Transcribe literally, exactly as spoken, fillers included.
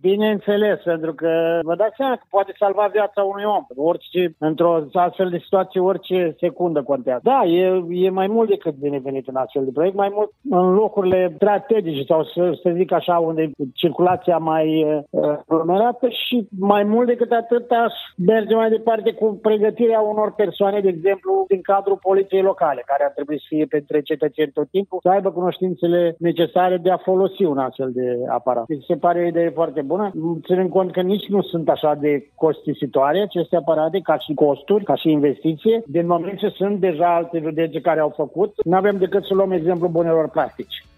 Bineînțeles, pentru că vă dați seama că poate salva viața unui om. Orice, într-o astfel de situație, orice secundă contează. Da, e, e mai mult decât binevenit în astfel de proiect, mai mult în locurile strategice sau să, să zic așa, unde circulația mai aglomerată uh, și mai mult decât atât aș merge mai departe cu pregătirea unor persoane, de exemplu, din cadrul poliției locale, care ar trebui să fie pentru cetățeni tot timpul, să aibă cunoștințele necesare de a folosi un astfel de aparat. Mi se pare o idee foarte bună, ținând cont că nici nu sunt așa de costisitoare aceste aparate, ca și costuri, ca și investiție. Din moment ce sunt deja alte judece care au făcut, nu avem decât să luăm exemplu bunelor practici.